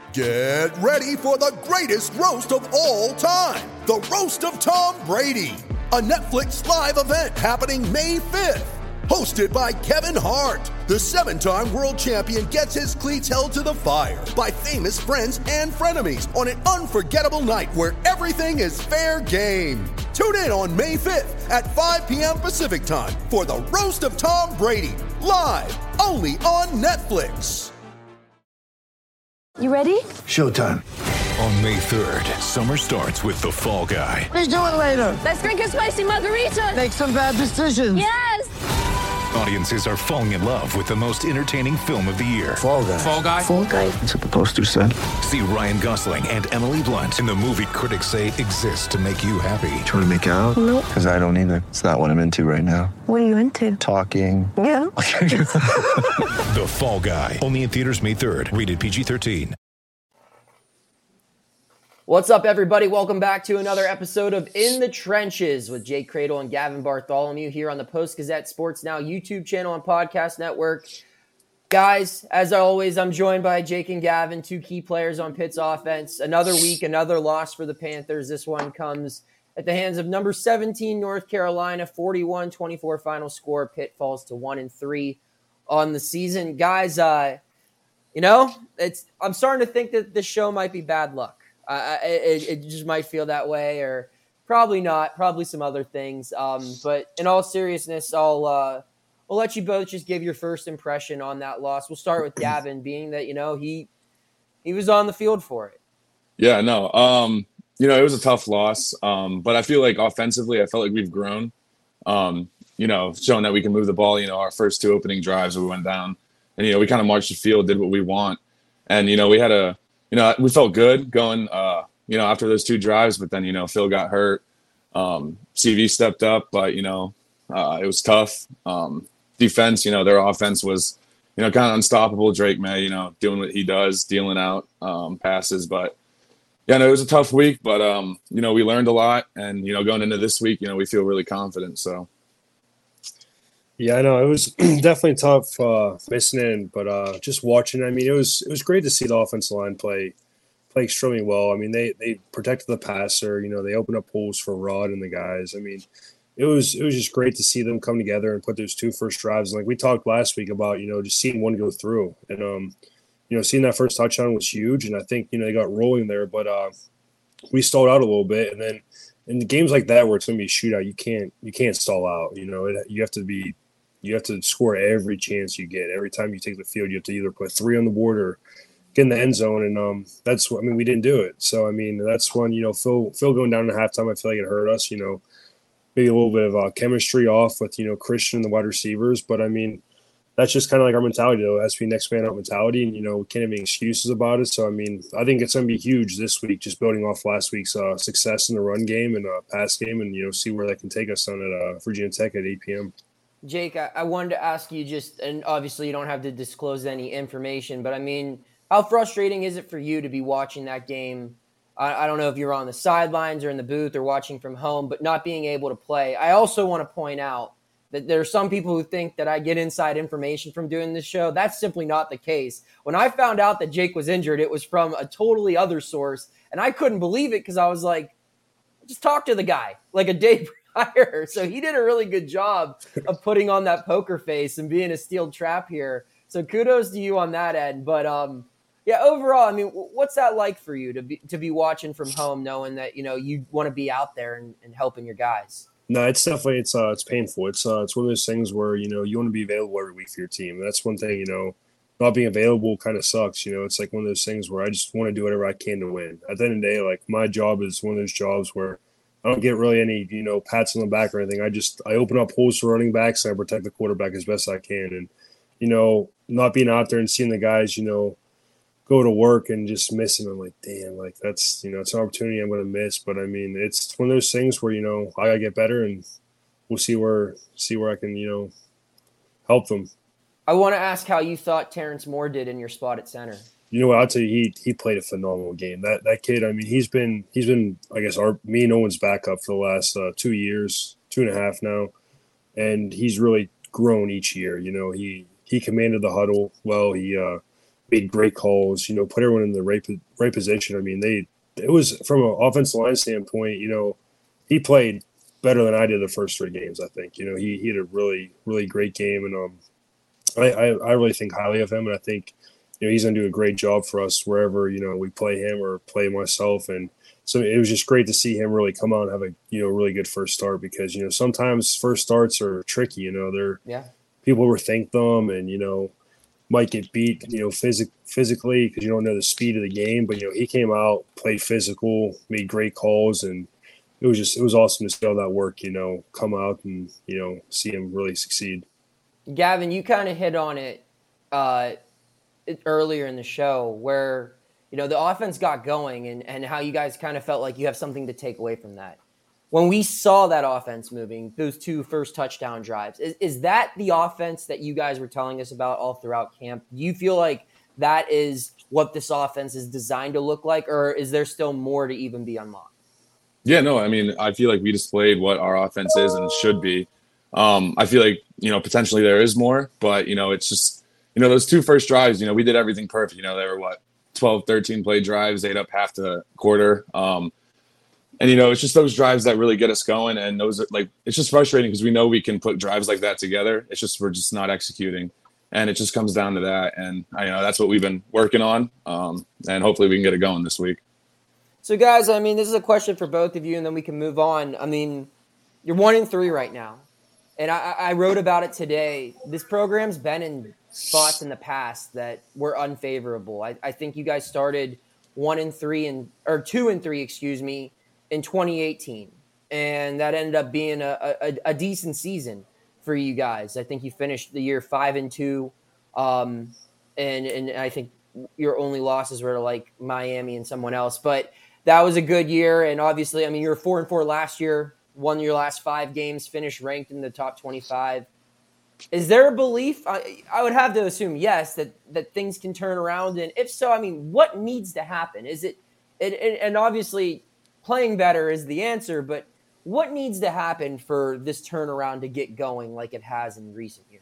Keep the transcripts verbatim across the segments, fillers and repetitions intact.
Get ready for the greatest roast of all time, the Roast of Tom Brady, a Netflix live event happening May fifth. Hosted by Kevin Hart, the seven-time world champion gets his cleats held to the fire by famous friends and frenemies on an unforgettable night where everything is fair game. Tune in on May fifth at five p.m. Pacific time for the Roast of Tom Brady, live only on Netflix. You ready? Showtime. On May third, summer starts with The Fall Guy. Let's do it later. Let's drink a spicy margarita. Make some bad decisions. Yes! Audiences are falling in love with the most entertaining film of the year. Fall Guy. Fall Guy? Fall Guy. That's what the poster said. See Ryan Gosling and Emily Blunt in the movie critics say exists to make you happy. Trying to make it out? Nope. Because I don't either. It's not what I'm into right now. What are you into? Talking. Yeah. The Fall Guy. Only in theaters May third. Rated P G thirteen. What's up, everybody? Welcome back to another episode of In the Trenches with Jake Cradle and Gavin Bartholomew here on the Post-Gazette Sports Now YouTube channel and podcast network. Guys, as always, I'm joined by Jake and Gavin, two key players on Pitt's offense. Another week, another loss for the Panthers. This one comes at the hands of number seventeen North Carolina, forty-one twenty-four final score. Pitt falls to one and three on the season. Guys, uh, you know, it's I'm starting to think that this show might be bad luck. Uh, it, it just might feel that way, or probably not, probably some other things. Um, but in all seriousness, I'll uh, I'll let you both just give your first impression on that loss. We'll start with Gavin, being that, you know, he he was on the field for it. Yeah, no, um, you know, it was a tough loss, um, but I feel like offensively, I felt like we've grown. Um, you know, showing that we can move the ball. You know, our first two opening drives, we went down, and you know, we kind of marched the field, did what we want, and you know, we had a. You know, we felt good going, uh, you know, after those two drives, but then, you know, Phil got hurt. Um, C V stepped up, but, you know, uh, it was tough. Um, defense, you know, their offense was, you know, kind of unstoppable. Drake May, you know, doing what he does, dealing out um, passes. But, yeah, no, it was a tough week, but, um, you know, we learned a lot. And, you know, going into this week, you know, we feel really confident. So. Yeah, I know it was definitely tough uh, missing in, but uh, just watching. I mean, it was it was great to see the offensive line play play extremely well. I mean, they they protected the passer. You know, they opened up holes for Rod and the guys. I mean, it was it was just great to see them come together and put those two first drives. And like we talked last week about, you know, just seeing one go through, and um, you know, seeing that first touchdown was huge. And I think, you know, they got rolling there, but uh, we stalled out a little bit, and then in the games like that where it's going to be a shootout, you can't you can't stall out. You know, it, you have to be. You have to score every chance you get. Every time you take the field, you have to either put three on the board or get in the end zone. And um, that's what I mean. We didn't do it. So I mean, that's when, you know, Phil Phil going down to halftime, I feel like it hurt us. You know, maybe a little bit of uh, chemistry off with, you know, Christian and the wide receivers. But I mean, that's just kind of like our mentality, though. It has to be next man out mentality, and you know, we can't have any excuses about it. So I mean, I think it's going to be huge this week, just building off last week's uh, success in the run game and uh, pass game, and you know, see where that can take us on at uh, Virginia Tech at eight p.m. Jake, I, I wanted to ask you just, and obviously you don't have to disclose any information, but I mean, how frustrating is it for you to be watching that game? I, I don't know if you're on the sidelines or in the booth or watching from home, but not being able to play. I also want to point out that there are some people who think that I get inside information from doing this show. That's simply not the case. When I found out that Jake was injured, it was from a totally other source, and I couldn't believe it because I was like, just talk to the guy like a day prior. So he did a really good job of putting on that poker face and being a steel trap here. So kudos to you on that end. But um, yeah, overall, I mean, what's that like for you to be to be watching from home, knowing that, you know, you want to be out there and, and helping your guys? No, it's definitely it's uh it's painful. It's uh it's one of those things where, you know, you want to be available every week for your team. That's one thing, you know, not being available kind of sucks. You know, it's like one of those things where I just want to do whatever I can to win. At the end of the day, like my job is one of those jobs where I don't get really any, you know, pats on the back or anything. I just I open up holes for running backs and I protect the quarterback as best I can. And, you know, not being out there and seeing the guys, you know, go to work and just missing, I'm like, damn, like that's, you know, it's an opportunity I'm going to miss. But I mean, it's one of those things where, you know, I got to get better and we'll see where see where I can, you know, help them. I want to ask how you thought Terrence Moore did in your spot at center. You know what? I'll tell you, he he played a phenomenal game. That that kid, I mean, he's been he's been, I guess, our me and Owen's backup for the last uh, two years, two and a half now, and he's really grown each year. You know, he he commanded the huddle well. He uh, made great calls, you know, put everyone in the right right position. I mean, they it was from an offensive line standpoint, you know, he played better than I did the first three games, I think. You know, he, he had a really, really great game, and um, I, I, I really think highly of him, and I think, you know, he's going to do a great job for us wherever, you know, we play him or play myself. And so it was just great to see him really come out and have a, you know, really good first start because, you know, sometimes first starts are tricky, you know, they're yeah. people overthink them and, you know, might get beat, you know, phys- physically because you don't know the speed of the game. But, you know, he came out, played physical, made great calls, and it was just it was awesome to see all that work, you know, come out and, you know, see him really succeed. Gavin, you kind of hit on it uh, earlier in the show where, you know, the offense got going and, and how you guys kind of felt like you have something to take away from that. When we saw that offense moving, those two first touchdown drives, is, is that the offense that you guys were telling us about all throughout camp? Do you feel like that is what this offense is designed to look like, or is there still more to even be unlocked? Yeah, no, I mean, I feel like we displayed what our offense is and should be. Um, I feel like, you know, potentially there is more, but, you know, it's just, you know, those two first drives, you know, we did everything perfect. You know, they were what, twelve, thirteen play drives, ate up half the quarter. Um, and, you know, it's just those drives that really get us going. And those are like, it's just frustrating because we know we can put drives like that together. It's just, we're just not executing. And it just comes down to that. And, I you know, that's what we've been working on. Um, and hopefully we can get it going this week. So, guys, I mean, this is a question for both of you, and then we can move on. I mean, you're one and three right now, and I, I wrote about it today. This program's been in spots in the past that were unfavorable. I, I think you guys started one and three and or two and three, excuse me, in twenty eighteen, and that ended up being a, a, a decent season for you guys. I think you finished the year five and two, um, and and I think your only losses were to like Miami and someone else, but that was a good year. And obviously, I mean, you were four and four last year, won your last five games, finished ranked in the top twenty-five. Is there a belief? I, I would have to assume yes, that, that things can turn around. And if so, I mean, what needs to happen? Is it, it, it and obviously playing better is the answer, but what needs to happen for this turnaround to get going like it has in recent years?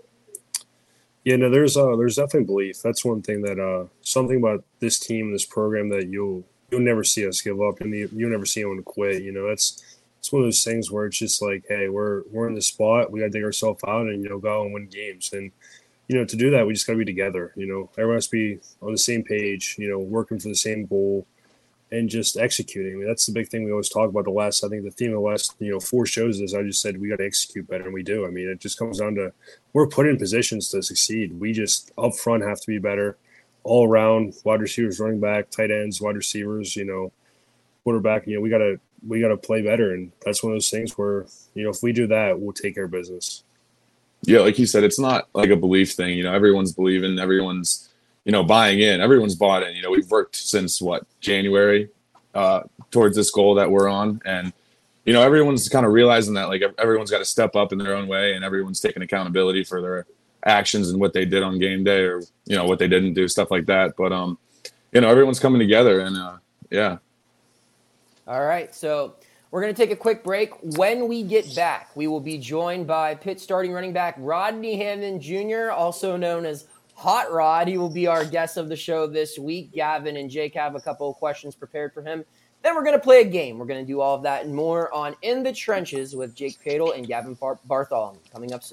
Yeah, no, there's uh, there's definitely belief. That's one thing that uh, something about this team, this program that you'll, You'll never see us give up, and you'll never see anyone quit. You know, that's it's one of those things where it's just like, hey, we're we're in the spot. We got to dig ourselves out and, you know, go out and win games. And, you know, to do that, we just got to be together. You know, everyone has to be on the same page, you know, working for the same goal and just executing. I mean, that's the big thing we always talk about the last, I think the theme of the last, you know, four shows is I just said we got to execute better, and we do. I mean, it just comes down to we're put in positions to succeed. We just up front have to be better. All around, wide receivers, running back, tight ends, wide receivers, you know, quarterback, you know, we gotta we gotta play better. And that's one of those things where, you know, if we do that, we'll take care of business. Yeah, like you said, it's not like a belief thing. You know, everyone's believing, everyone's, you know, buying in, everyone's bought in. You know, we've worked since what, January, uh, towards this goal that we're on. And, you know, everyone's kind of realizing that like everyone's got to step up in their own way, and everyone's taking accountability for their actions and what they did on game day, or, you know, what they didn't do, stuff like that. But, um, you know, everyone's coming together, and, uh, yeah. All right. So we're going to take a quick break. When we get back, we will be joined by Pitt starting running back Rodney Hammond Junior, also known as Hot Rod. He will be our guest of the show this week. Gavin and Jake have a couple of questions prepared for him. Then we're going to play a game. We're going to do all of that and more on In the Trenches with Jake Cradle and Gavin Bar- Bartholomew coming up soon.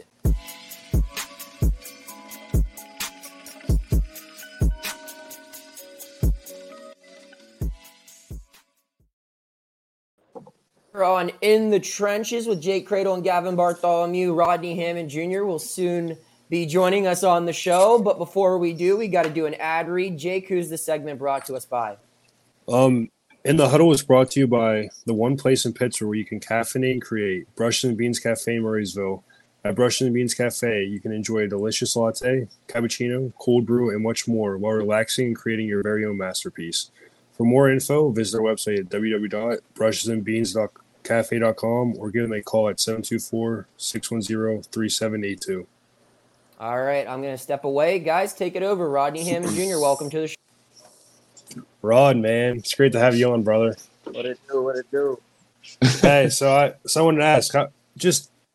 On In the Trenches with Jake Cradle and Gavin Bartholomew. Rodney Hammond Junior will soon be joining us on the show. But before we do, we got to do an ad read. Jake, who's the segment brought to us by? Um, In the Huddle is brought to you by the one place in Pittsburgh where you can caffeinate and create. Brushes and Beans Cafe, Murraysville. At Brushes and Beans Cafe, you can enjoy a delicious latte, cappuccino, cold brew, and much more while relaxing and creating your very own masterpiece. For more info, visit our website at w w w dot brushes and beans dot cafe dot com or give them a call at seven two four, six one zero, three seven eight two. All right, I'm going to step away. Guys, take it over. Rodney Hammond Junior, welcome to the show. Rod, man, it's great to have you on, brother. What it do? What it do? Hey, so I, so I wanted to ask, how, just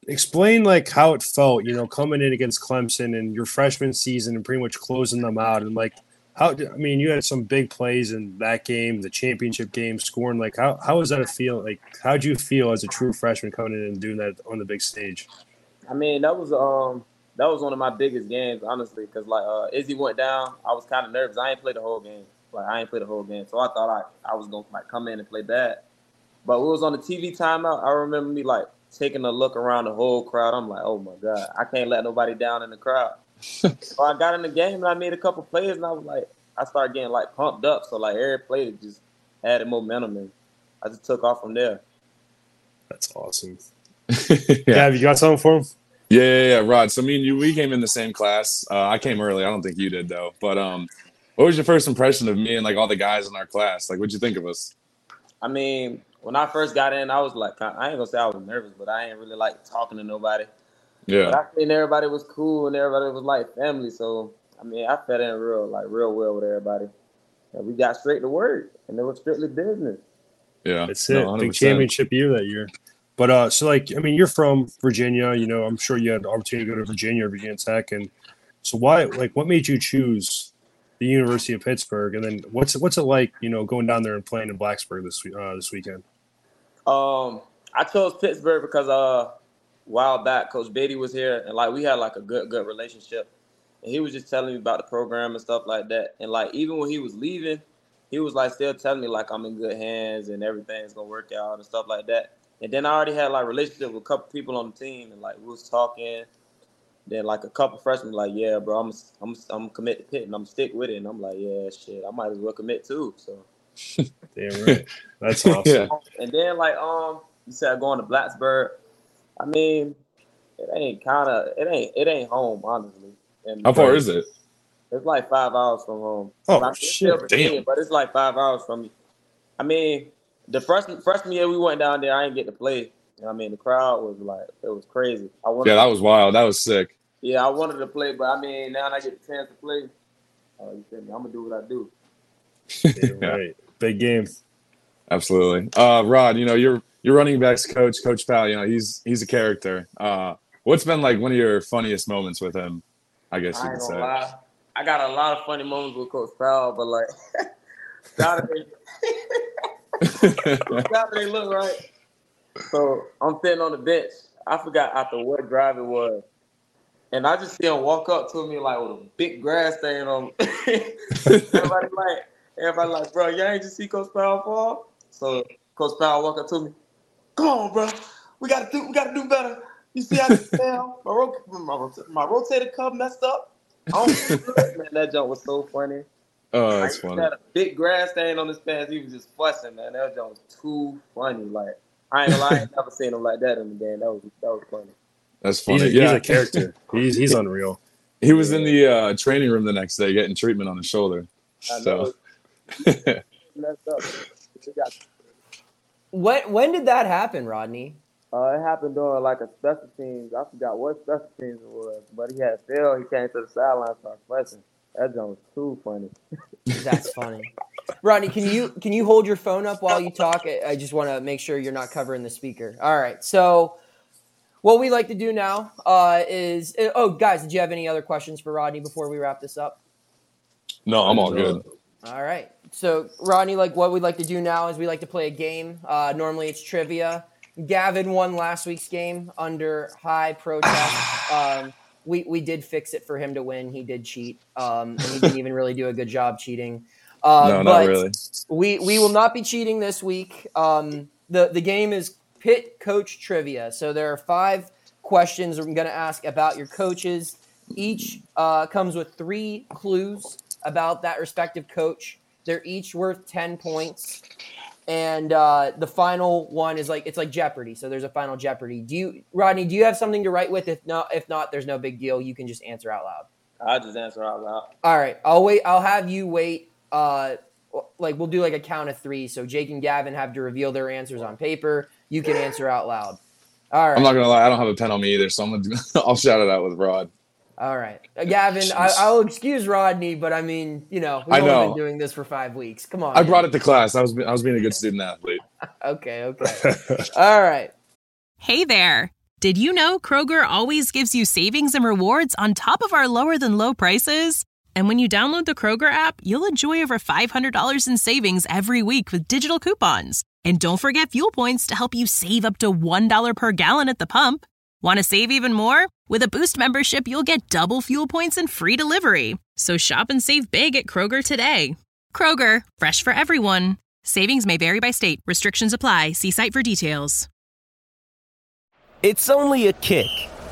explain like how it felt, you know, coming in against Clemson and your freshman season and pretty much closing them out. And like, how, I mean, you had some big plays in that game, the championship game, scoring. Like, how, how was that a feel? Like, how'd you feel as a true freshman coming in and doing that on the big stage? I mean, that was um that was one of my biggest games, honestly, because like uh, Izzy went down, I was kind of nervous. I ain't played the whole game. Like, I ain't played the whole game, so I thought I, I was gonna like come in and play bad. But we was on the T V timeout. I remember me like taking a look around the whole crowd. I'm like, oh my god, I can't let nobody down in the crowd. So I got in the game and I made a couple plays, and I was like, I started getting like pumped up. So like every play just added momentum, and I just took off from there. That's awesome. yeah. yeah, have you got something for him? Yeah, yeah, yeah, Rod. So me and you, we came in the same class. Uh, I came early. I don't think you did though. But um, what was your first impression of me and like all the guys in our class? Like, what'd you think of us? I mean, when I first got in, I was like, I ain't gonna say I was nervous, but I ain't really like talking to nobody. Yeah. But I think everybody was cool and everybody was like family. So I mean, I fed in real, like real well with everybody. And we got straight to work, and it was strictly business. Yeah, that's it. No, one hundred percent. Big championship year that year. But uh, so like, I mean, you're from Virginia. You know, I'm sure you had the opportunity to go to Virginia or Virginia Tech, and so why, like, what made you choose the University of Pittsburgh? And then what's what's it like, you know, going down there and playing in Blacksburg this uh, this weekend? Um, I chose Pittsburgh because uh, a while back, Coach Beatty was here, and like we had like a good good relationship, and he was just telling me about the program and stuff like that. And like even when he was leaving, he was like still telling me like I'm in good hands and everything's gonna work out and stuff like that. And then I already had like a relationship with a couple people on the team, and like we was talking. Then like a couple freshmen like, yeah, bro, I'm I'm I'm commit to Pitt and I'm stick with it. And I'm like, yeah, shit, I might as well commit too. So damn right, that's awesome. Yeah. And then like um, you said going to Blacksburg. I mean, it ain't kind of it ain't it ain't home honestly. And How far is it? It's like five hours from home. Oh I mean, shit, damn! But it's like five hours from me. I mean. The freshman freshman year we went down there, I didn't get to play. I mean, the crowd was like, it was crazy. I wanted yeah, that was wild. That was sick. Yeah, I wanted to play, but I mean, now I get the chance to play. Uh, you feel me? I'm gonna do what I do. Yeah, right. Big game. Absolutely. Uh, Rod, you know, your your running backs coach, Coach Powell, you know, he's he's a character. Uh, what's been like one of your funniest moments with him? I guess you I could ain't say. gonna lie. I got a lot of funny moments with Coach Powell, but like, Saturday. Saturday look right. So I'm sitting on the bench. I forgot after what drive it was. And I just see him walk up to me like with a big grass stain on him. everybody like, everybody like, bro, you ain't just see Coach Powell fall? So Coach Powell walk up to me. Come on, bro. We gotta do we gotta do better. You see how this fell? My, rot- my, rot- my rotator cuff messed up. I don't man, that jump was so funny. Oh, that's I funny. had a big grass stain on his pants. He was just fussing, man. That jump was too funny. Like, I ain't gonna lie, I ain't never seen him like that in the game. That was that was funny. That's funny. He's a, yeah. he's a character. he's he's unreal. He was in the uh, training room the next day getting treatment on his shoulder. I So. messed up. What when did that happen, Rodney? Uh, it happened during like a special teams. I forgot what special teams it was, but he had Phil. He came to the sideline and started fussing. That jump was too funny. That's funny. Rodney, can you can you hold your phone up while you talk? I just want to make sure you're not covering the speaker. All right. So what we like to do now uh, is – oh, guys, did you have any other questions for Rodney before we wrap this up? No, I'm all good. All right. So, Rodney, like what we'd like to do now is we like to play a game. Uh, normally it's trivia. Gavin won last week's game under high protest. Um, we, we did fix it for him to win. He did cheat. Um, and he didn't even really do a good job cheating. Uh, no, not but really. We, we will not be cheating this week. Um, the, the game is Pitt Coach Trivia. So there are five questions I'm going to ask about your coaches. Each uh, comes with three clues about that respective coach. They're each worth ten points. And uh, the final one is like, it's like Jeopardy. So there's a final Jeopardy. Do you, Rodney, do you have something to write with? If not, if not, there's no big deal. You can just answer out loud. I'll just answer out loud. All right. I'll wait. I'll have you wait. Uh, like we'll do like a count of three. So Jake and Gavin have to reveal their answers on paper. You can answer out loud. All right. I'm not going to lie. I don't have a pen on me either. So I'm gonna do, I'll shout it out with Rod. All right. Uh, Gavin, I, I'll excuse Rodney, but I mean, you know, we've I only know. been doing this for five weeks. Come on. I man. brought it to class. I was I was being a good student athlete. Okay, okay. All right. Hey there. Did you know Kroger always gives you savings and rewards on top of our lower than low prices? And when you download the Kroger app, you'll enjoy over five hundred dollars in savings every week with digital coupons. And don't forget fuel points to help you save up to one dollar per gallon at the pump. Want to save even more? With a Boost membership, you'll get double fuel points and free delivery. So shop and save big at Kroger today. Kroger, fresh for everyone. Savings may vary by state. Restrictions apply. See site for details. It's only a kick,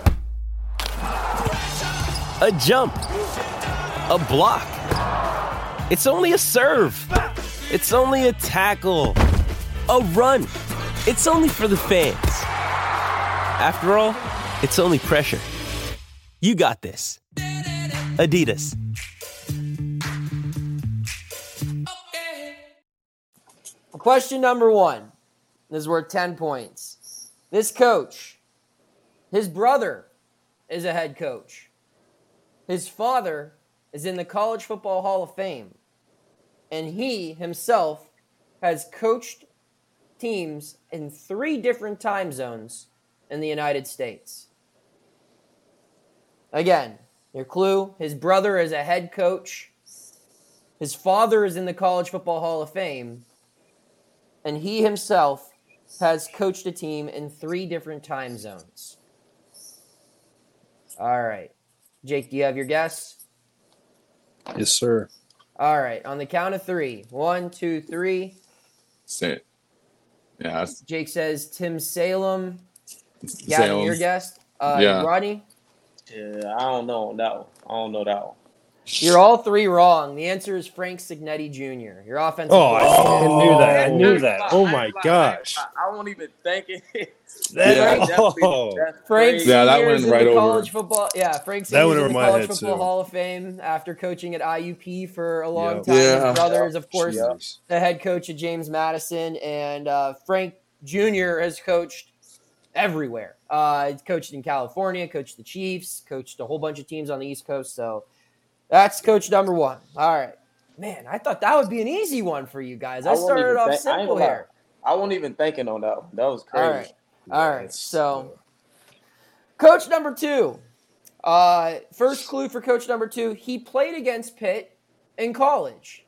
a jump, a block. It's only a serve. It's only a tackle, a run. It's only for the fans. After all, it's only pressure. You got this. Adidas. Question number one. This is worth ten points. This coach, his brother is a head coach. His father is in the College Football Hall of Fame. And he himself has coached teams in three different time zones in the United States. Again, your clue, his brother is a head coach. His father is in the College Football Hall of Fame. And he himself has coached a team in three different time zones. All right. Jake, do you have your guess? Yes, sir. All right. On the count of three. One, two, three. Say it. Yeah. Jake says Tim Salem. Salem. Gavin, your guess? Uh, Yeah. Rodney? Yeah, I don't know that one. I don't know that one. You're all three wrong. The answer is Frank Signetti Junior Your offensive Oh, I, I knew that. I Oh, knew that's that. why- Oh I my ain't lie, gosh. I, ain't lie. I won't even think it. That- Yeah. That's definitely- oh. that's Frank crazy. Yeah, that Senior went is in right the over. college football. Yeah, Frank That Senior went is in over the my College head, Football too. Hall of Fame after coaching at I U P for a long Yep. time. Yeah. His brother is, of course, Jeez. the head coach at James Madison, and uh, Frank Junior has coached everywhere. Uh, he's coached in California, coached the Chiefs, coached a whole bunch of teams on the East Coast. So that's coach number one. All right. Man, I thought that would be an easy one for you guys. I won't started even off think- I ain't simple gonna lie. here. I wasn't even thinking on that one. That was crazy. All right. All right. That's- So, coach number two. Uh, first clue for coach number two. He played against Pitt in college.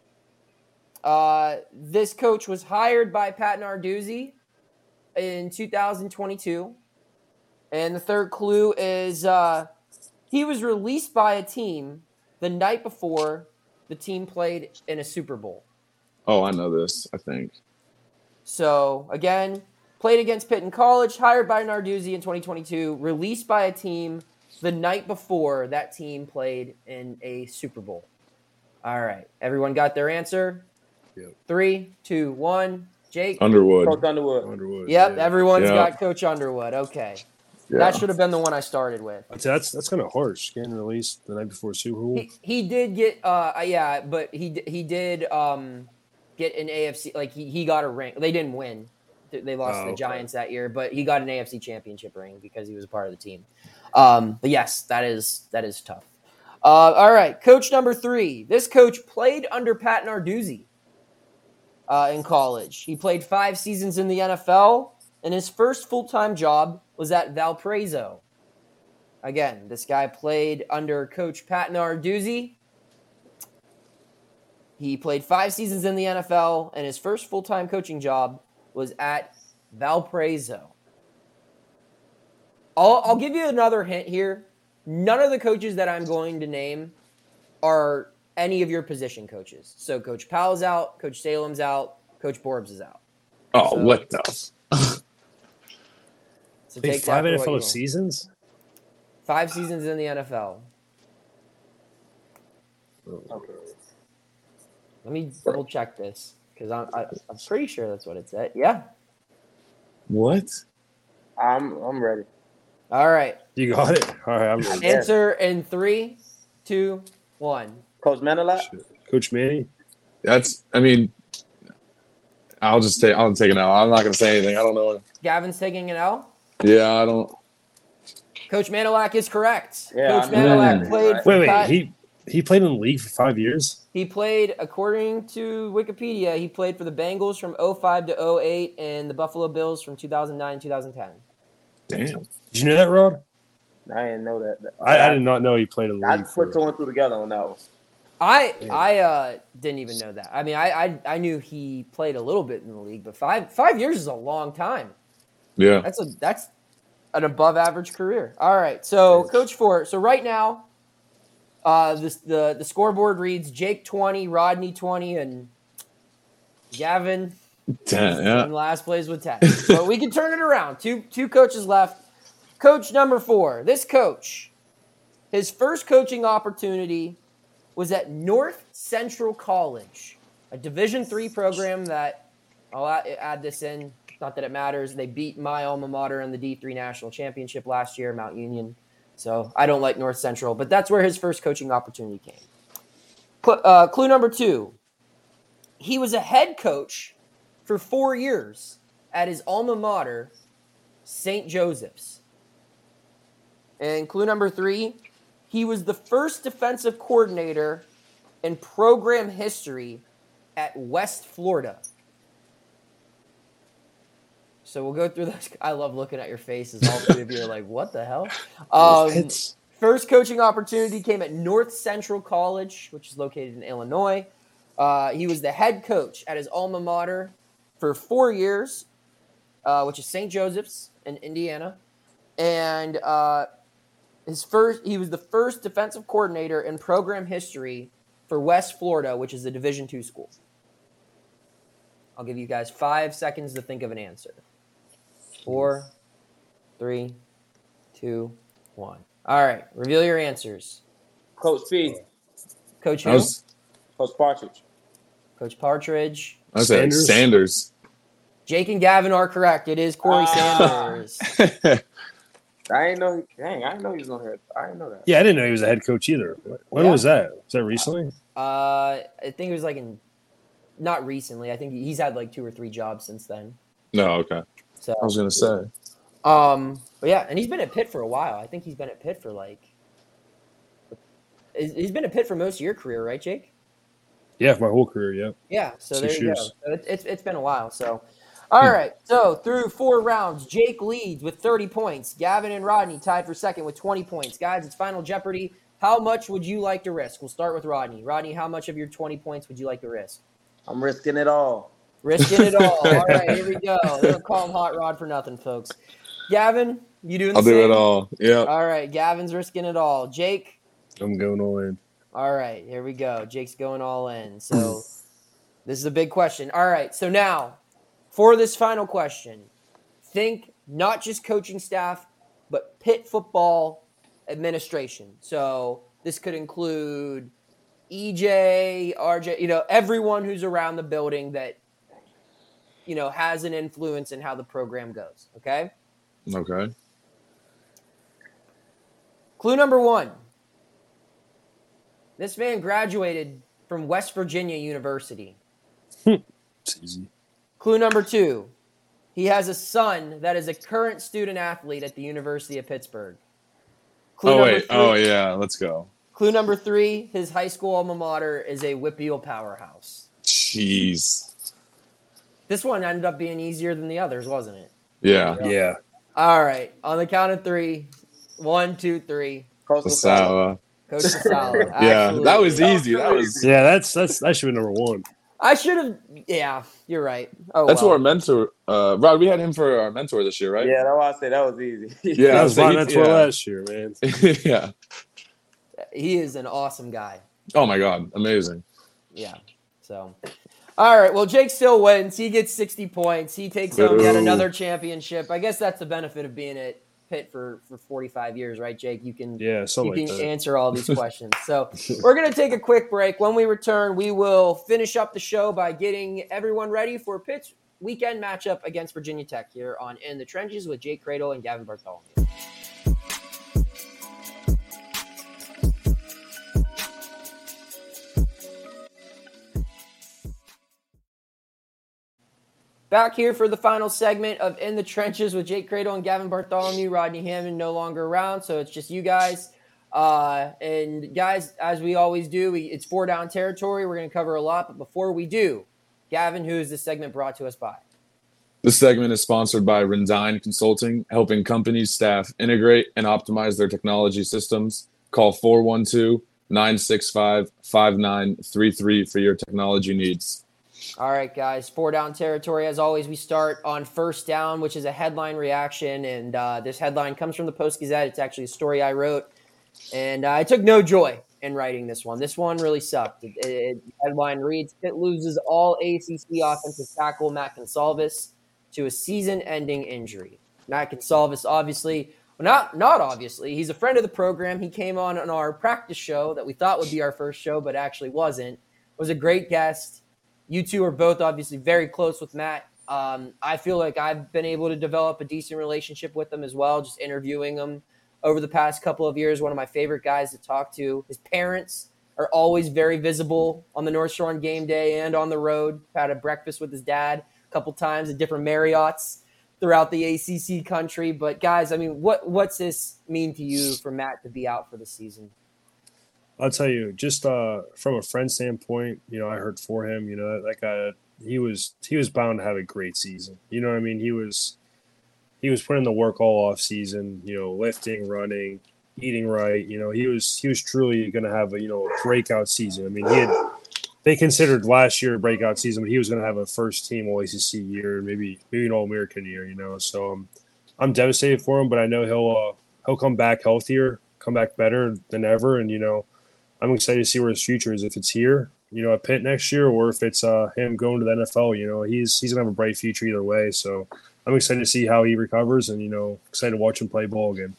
Uh, this coach was hired by Pat Narduzzi in two thousand twenty-two. And the third clue is uh, he was released by a team the night before the team played in a Super Bowl. Oh, I know this, I think. So, again, played against Pitt in college, hired by Narduzzi in twenty twenty-two, released by a team the night before that team played in a Super Bowl. All right. Everyone got their answer? Yep. Three, two, one. Jake? Underwood. Coach Underwood. Underwood. Yep, yeah. everyone's Yeah. got Coach Underwood. Okay. Yeah. That should have been the one I started with. I'd say That's that's kind of harsh. Getting released the night before Super Bowl. He, he did get, uh, yeah, but he d- he did um, get an A F C, like he, he got a ring. They didn't win. They- They lost Oh, to the okay. Giants that year, but he got an A F C championship ring because he was a part of the team. Um, but yes, that is that is tough. Uh, all right, coach number three. This coach played under Pat Narduzzi uh, in college. He played five seasons in the N F L, and his first full-time job was at Valparaiso. Again, this guy played under Coach Pat Narduzzi. He played five seasons in the N F L, and his first full-time coaching job was at Valparaiso. I'll, I'll give you another hint here. None of the coaches that I'm going to name are any of your position coaches. So Coach Powell's out, Coach Salem's out, Coach Borbs is out. Oh, So- what the? So Played take that five for N what F you L want. seasons. Five seasons in the N F L. Let me double check this because I'm I, I'm pretty sure that's what it said. Yeah. What? I'm I'm ready. All right. You got it. All right, I'm ready. Answer in three, two, one. Coach Menelak. Coach Manny. That's, I mean, I'll just take, I'll take it out. I'm not going to say anything. I don't know. Gavin's taking an L. Yeah, I don't. Coach Manilak is correct. Yeah, Coach I knew Manilak that. played Right. for Wait, wait. Pat- He he played in the league for five years. He played, according to Wikipedia, he played for the Bengals from oh five to oh eight and the Buffalo Bills from two thousand nine to two thousand ten. Damn. Did you know that, Rod? I didn't know that. I, I did not know he played in the I league. just put two and two together on that one. I I uh, didn't even know that. I mean, I, I I knew he played a little bit in the league, but five five years is a long time. Yeah. That's a that's an above average career. All right, so Coach Fort. So right now, uh, this the the scoreboard reads Jake twenty, Rodney twenty, and Gavin ten. Yeah. in last place with ten. So we can turn it around. Two two coaches left. Coach number four. This coach, his first coaching opportunity was at North Central College, a Division three program that I'll add this in. Not that it matters. They beat my alma mater in the D three National Championship last year, Mount Union. So I don't like North Central, but that's where his first coaching opportunity came. Uh, clue number two. He was a head coach for four years at his alma mater, Saint Joseph's. And clue number three, he was the first defensive coordinator in program history at West Florida. So we'll go through those. I love looking at your faces. All three of you are like, what the hell? Um, first coaching opportunity came at North Central College, which is located in Illinois. Uh, he was the head coach at his alma mater for four years, uh, which is Saint Joseph's in Indiana. And uh, his first, he was the first defensive coordinator in program history for West Florida, which is a Division two school. I'll give you guys five seconds to think of an answer. Four, three, two, one. All right, reveal your answers. Coach P. Coach who? Was, Coach Partridge. Coach Partridge. I was Sanders. Sanders. Jake and Gavin are correct. It is Corey uh, Sanders. I didn't know. Dang, I didn't know he was on here. I didn't know that. Yeah, I didn't know he was a head coach either. When yeah. was that? Was that recently? Uh, I think it was like in, not recently. I think he's had like two or three jobs since then. No, okay. So I was gonna say. Um, but yeah, and he's been at Pitt for a while. I think he's been at Pitt for like. He's been at Pitt for most of your career, right, Jake? Yeah, for my whole career. Yeah. Yeah. So Six there you years. go. So it's it's been a while. So. All right, so through four rounds, Jake leads with thirty points. Gavin and Rodney tied for second with twenty points. Guys, it's Final Jeopardy. How much would you like to risk? We'll start with Rodney. Rodney, how much of your twenty points would you like to risk? I'm risking it all. Risking it all. All right, here we go. They don't call him Hot Rod for nothing, folks. Gavin, you doing the I'll same? do it all. Yeah. All right, Gavin's risking it all. Jake? I'm going all in. All right, here we go. Jake's going all in. So this is a big question. All right, so now for this final question, think not just coaching staff, but Pitt football administration. So this could include E J, R J, you know, everyone who's around the building that, you know, has an influence in how the program goes. Okay? Okay. Clue number one. This man graduated from West Virginia University. It's easy. Clue number two. He has a son that is a current student athlete at the University of Pittsburgh. Clue oh, number wait. three, Oh, yeah. Let's go. Clue number three. His high school alma mater is a Whitfield powerhouse. Jeez. This one ended up being easier than the others, wasn't it? Yeah. Yeah. All right. On the count of three. One, two, three. Coach Lasala. Coach Lasala. Yeah, that was easy. That was. Yeah, that's that's that should be number one. I should have. Yeah, you're right. Oh, That's well. what our mentor, uh, Rod. We had him for our mentor this year, right? Yeah, that's why I said that was easy. Yeah, that was so my he- mentor yeah. last year, man. Yeah. He is an awesome guy. Oh my God, amazing. Yeah. So, all right. Well, Jake still wins. He gets sixty points. He takes home yet Ooh. another championship. I guess that's the benefit of being at Pitt for, for forty-five years, right, Jake? You can Yeah, you something can like that. answer all these questions. So we're going to take a quick break. When we return, we will finish up the show by getting everyone ready for Pitt's weekend matchup against Virginia Tech here on In the Trenches with Jake Cradle and Gavin Bartholomew. Back here for the final segment of In the Trenches with Jake Cradle and Gavin Bartholomew. Rodney Hammond no longer around, so it's just you guys. Uh, and guys, as we always do, we, it's four down territory. We're going to cover a lot, but before we do, Gavin, who is this segment brought to us by? This segment is sponsored by Rendine Consulting, helping companies, staff integrate and optimize their technology systems. Call four one two, nine six five, five nine three three for your technology needs. All right, guys, four down territory. As always, we start on first down, which is a headline reaction. And uh, this headline comes from the Post-Gazette. It's actually a story I wrote. And uh, I took no joy in writing this one. This one really sucked. It, it, the headline reads, Pitt loses all A C C offensive tackle Matt Gonsalves to a season-ending injury. Matt Gonsalves, obviously, well, not not obviously, he's a friend of the program. He came on on our practice show that we thought would be our first show, but actually wasn't. Was a great guest. You two are both obviously very close with Matt. Um, I feel like I've been able to develop a decent relationship with him as well, just interviewing him over the past couple of years. One of my favorite guys to talk to. His parents are always very visible on the North Shore on game day and on the road. Had a breakfast with his dad couple times at different Marriotts throughout the A C C country. But guys, I mean, what what's this mean to you for Matt to be out for the season? I'll tell you, just uh, from a friend standpoint, you know, I heard for him, you know, that guy, he was he was bound to have a great season. You know what I mean? He was he was putting the work all off season, you know, lifting, running, eating right. You know, he was he was truly going to have a, you know, a breakout season. I mean, he had they considered last year a breakout season, but he was going to have a first-team All A C C year, maybe maybe an All-American year, you know. So um, I'm devastated for him, but I know he'll uh, he'll come back healthier, come back better than ever, and you know, I'm excited to see where his future is. If it's here, you know, at Pitt next year, or if it's uh, him going to the N F L, you know, he's he's gonna have a bright future either way. So I'm excited to see how he recovers, and you know, excited to watch him play ball again.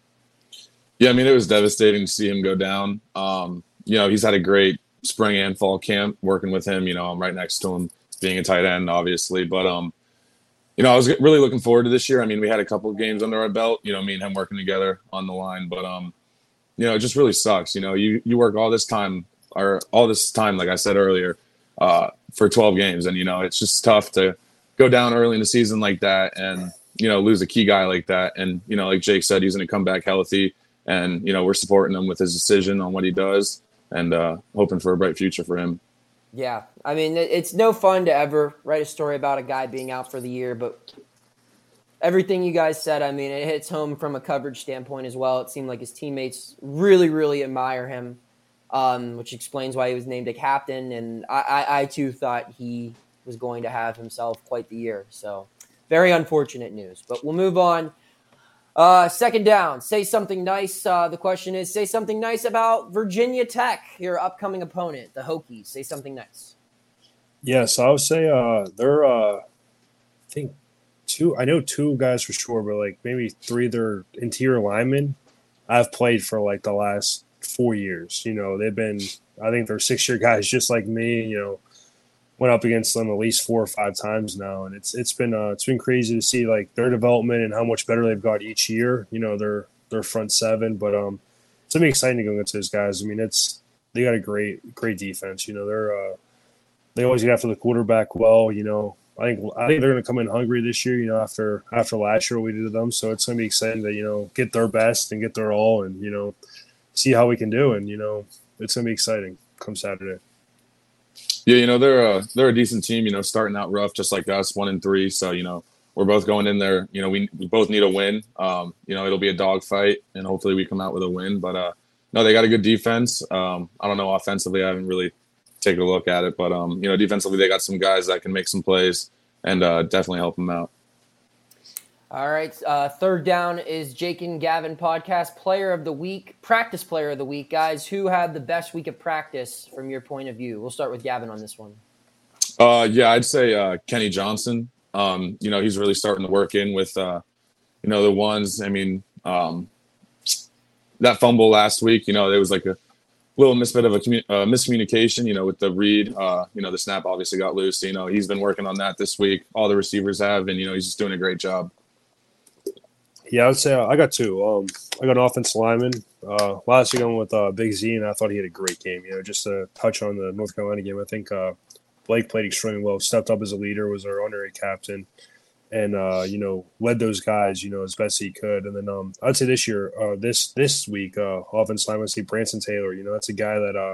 Yeah, I mean, it was devastating to see him go down. Um, you know, he's had a great spring and fall camp working with him. You know, I'm right next to him, being a tight end, obviously. But, um, you know, I was really looking forward to this year. I mean, we had a couple of games under our belt, you know, me and him working together on the line. But, um, you know, it just really sucks. You know, you, you work all this time, or all this time, like I said earlier, uh, for twelve games. And, you know, it's just tough to go down early in the season like that and, you know, lose a key guy like that. And, you know, like Jake said, he's going to come back healthy. And, you know, we're supporting him with his decision on what he does. And uh, hoping for a bright future for him. Yeah, I mean, it's no fun to ever write a story about a guy being out for the year, but everything you guys said, I mean, it hits home from a coverage standpoint as well. It seemed like his teammates really, really admire him, um, which explains why he was named a captain. And I, I, I, too, thought he was going to have himself quite the year. So very unfortunate news, but we'll move on. Uh, second down, say something nice. Uh, the question is, say something nice about Virginia Tech, your upcoming opponent, the Hokies. Say something nice. Yeah, so I would say uh, they're, uh, I think, two. I know two guys for sure, but like maybe three of their interior linemen I've played for like the last four years. You know, they've been, I think they're six-year guys just like me, you know. Went up against them at least four or five times now, and it's it's been uh, it's been crazy to see like their development and how much better they've got each year. You know, their their front seven, but um, it's gonna be exciting to go against those guys. I mean, it's they got a great great defense. You know, they're uh, they always get after the quarterback well. You know, I think I think they're gonna come in hungry this year. You know, after after last year what we did to them, so it's gonna be exciting to you know get their best and get their all, and you know see how we can do. And you know, it's gonna be exciting come Saturday. Yeah, you know, they're a, they're a decent team, you know, starting out rough just like us, one and three. So, you know, we're both going in there. You know, we, we both need a win. Um, you know, it'll be a dogfight, and hopefully we come out with a win. But, uh, no, they got a good defense. Um, I don't know, offensively, I haven't really taken a look at it. But, um, you know, defensively, they got some guys that can make some plays and uh, definitely help them out. All right, uh, third down is Jake and Gavin podcast player of the week, practice player of the week. Guys, who had the best week of practice from your point of view? We'll start with Gavin on this one. Uh, yeah, I'd say uh, Kenny Johnson. Um, you know, he's really starting to work in with, uh, you know, the ones. I mean, um, that fumble last week, you know, there was like a little misbit of a commu- uh, miscommunication, you know, with the read. Uh, you know, the snap obviously got loose. You know, he's been working on that this week. All the receivers have, and, you know, he's just doing a great job. Yeah, I would say I got two. Um, I got an offensive lineman. Uh, last week I went with uh, Big Z, and I thought he had a great game. You know, just to touch on the North Carolina game, I think uh, Blake played extremely well. Stepped up as a leader, was our honorary captain, and uh, you know led those guys, you know, as best he could. And then um, I'd say this year, uh, this this week, uh, offensive lineman, I'd say Branson Taylor. You know, that's a guy that uh,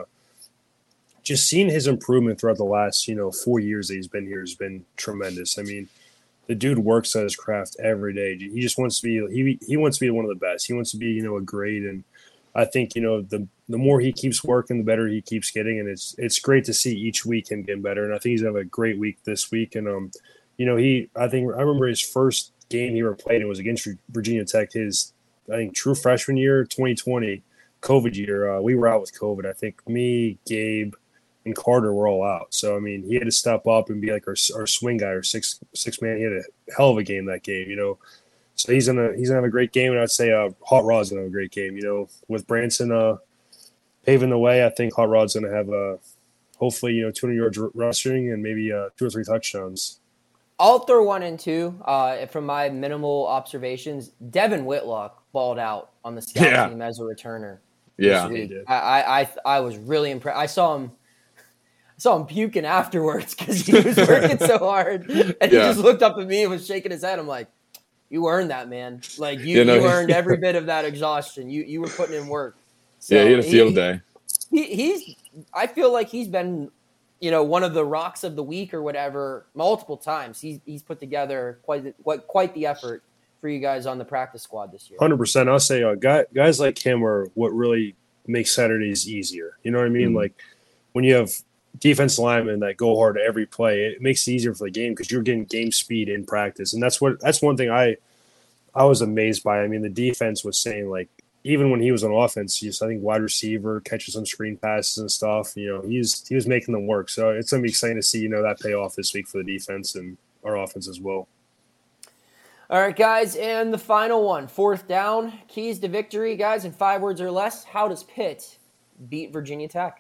just seeing his improvement throughout the last you know four years that he's been here has been tremendous. I mean. the dude works at his craft every day. He just wants to be he he wants to be one of the best. He wants to be, you know, a great. And I think, you know, the the more he keeps working, the better he keeps getting. And it's it's great to see each week him getting better. And I think he's gonna have a great week this week. And um, you know, he I think I remember his first game he ever played, it was against Virginia Tech. His I think true freshman year, twenty twenty, COVID year. Uh, we were out with COVID. I think me, Gabe, and Carter were all out. So, I mean, he had to step up and be like our, our swing guy, or six six man. He had a hell of a game that game, you know. So he's gonna he's gonna have a great game, and I'd say uh, Hot Rod's gonna have a great game, you know. With Branson uh, paving the way, I think Hot Rod's gonna have a hopefully, you know, two hundred yards rushing and maybe uh, two or three touchdowns. I'll throw one in too. Uh, from my minimal observations, Devin Whitlock balled out on the scout yeah. team as a returner. Yeah, he did. I, I I I was really impressed. I saw him. I saw him puking afterwards because he was working so hard, and yeah. he just looked up at me and was shaking his head. I'm like, "You earned that, man. Like you, yeah, no, you earned every bit of that exhaustion. You you were putting in work." So yeah, he had a field he, day. He, he's. I feel like he's been, you know, one of the rocks of the week or whatever multiple times. He's he's put together quite quite quite the effort for you guys on the practice squad this year. one hundred percent. I'll say uh, guy, guys like him are what really makes Saturdays easier. You know what I mean? Mm-hmm. Like when you have defensive linemen that go hard every play, it makes it easier for the game because you're getting game speed in practice. And that's what that's one thing I I was amazed by. I mean, the defense was saying, like, even when he was on offense, he's, I think, wide receiver, catching some screen passes and stuff. You know, he's he was making them work. So it's going to be exciting to see, you know, that pay off this week for the defense and our offense as well. All right, guys, and the final one, fourth down, keys to victory, guys, in five words or less. How does Pitt beat Virginia Tech?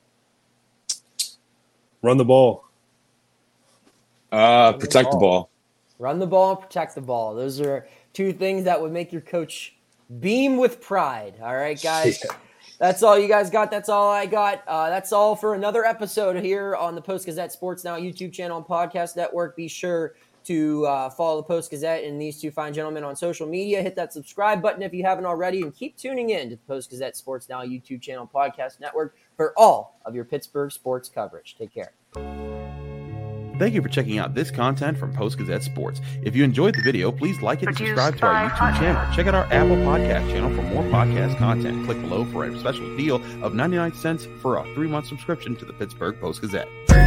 Run the ball. Uh, Run protect the ball. the ball. Run the ball and protect the ball. Those are two things that would make your coach beam with pride. All right, guys. Yeah. That's all you guys got. That's all I got. Uh, that's all for another episode here on the Post-Gazette Sports Now YouTube channel and podcast network. Be sure to uh, follow the Post-Gazette and these two fine gentlemen on social media. Hit that subscribe button if you haven't already, and keep tuning in to the Post-Gazette Sports Now YouTube channel and podcast network for all of your Pittsburgh sports coverage. Take care. Thank you for checking out this content from Post-Gazette Sports. If you enjoyed the video, please like it and subscribe to our YouTube channel. Check out our Apple Podcast channel for more podcast content. Click below for a special deal of ninety-nine cents for a three-month subscription to the Pittsburgh Post-Gazette.